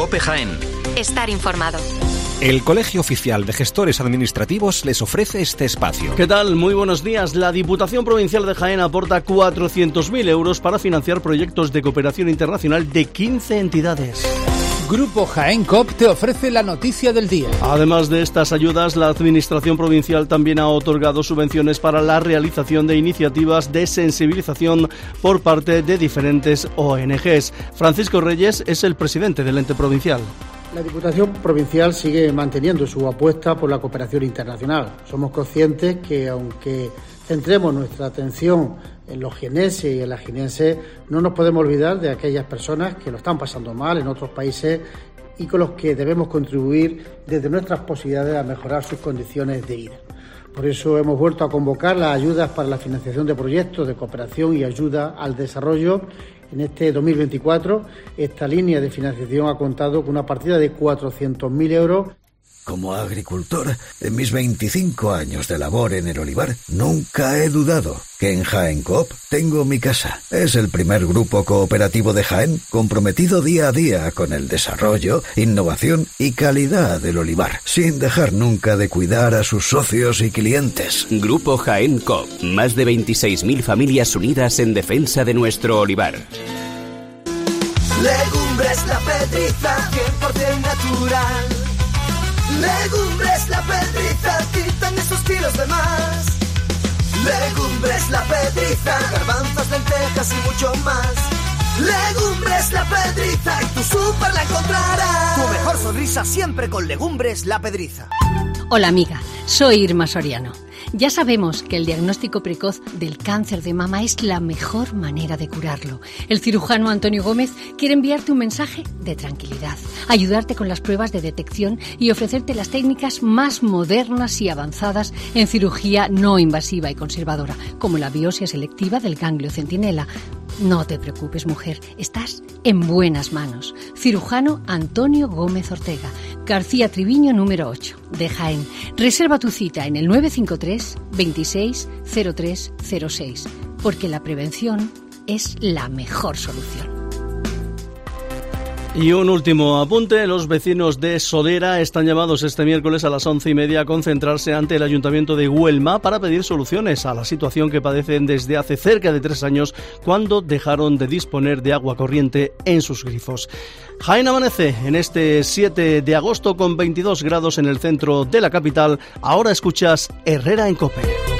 COPE Jaén. Estar informado. El Colegio Oficial de Gestores Administrativos les ofrece este espacio. ¿Qué tal? Muy buenos días. La Diputación Provincial de Jaén aporta 400.000 euros para financiar proyectos de cooperación internacional de 15 entidades. Grupo Jaén COP te ofrece la noticia del día. Además de estas ayudas, la Administración Provincial también ha otorgado subvenciones para la realización de iniciativas de sensibilización por parte de diferentes ONGs. Francisco Reyes es el presidente del ente provincial. La Diputación Provincial sigue manteniendo su apuesta por la cooperación internacional. Somos conscientes que, aunque centremos nuestra atención en los jieneses y en las jienenses, no nos podemos olvidar de aquellas personas que lo están pasando mal en otros países y con los que debemos contribuir desde nuestras posibilidades a mejorar sus condiciones de vida. Por eso hemos vuelto a convocar las ayudas para la financiación de proyectos de cooperación y ayuda al desarrollo. En este 2024, esta línea de financiación ha contado con una partida de 400.000 euros. Como agricultor, en mis 25 años de labor en el olivar, nunca he dudado que en Jaén COP tengo mi casa. Es el primer grupo cooperativo de Jaén comprometido día a día con el desarrollo, innovación y calidad del olivar, sin dejar nunca de cuidar a sus socios y clientes. Grupo Jaén COP, más de 26.000 familias unidas en defensa de nuestro olivar. Legumbres La Pedriza, 100% natural. Legumbres La Pedriza, quitan esos kilos de más. Legumbres La Pedriza, garbanzos, lentejas y mucho más. Legumbres La Pedriza, en tu súper la encontrarás. Tu mejor sonrisa siempre con Legumbres La Pedriza. Hola amiga, soy Irma Soriano. Ya sabemos que el diagnóstico precoz del cáncer de mama es la mejor manera de curarlo. El cirujano Antonio Gómez quiere enviarte un mensaje de tranquilidad, ayudarte con las pruebas de detección y ofrecerte las técnicas más modernas y avanzadas en cirugía no invasiva y conservadora, como la biopsia selectiva del ganglio centinela. No te preocupes, mujer, estás en buenas manos. Cirujano Antonio Gómez Ortega, García Triviño número 8, de Jaén. Reserva tu cita en el 953 26 03 06, porque la prevención es la mejor solución. Y un último apunte, los vecinos de Sodera están llamados este miércoles a las 11:30 a concentrarse ante el Ayuntamiento de Güelma para pedir soluciones a la situación que padecen desde hace cerca de 3 años, cuando dejaron de disponer de agua corriente en sus grifos. Jaén amanece en este 7 de agosto con 22 grados en el centro de la capital. Ahora escuchas Herrera en COPE.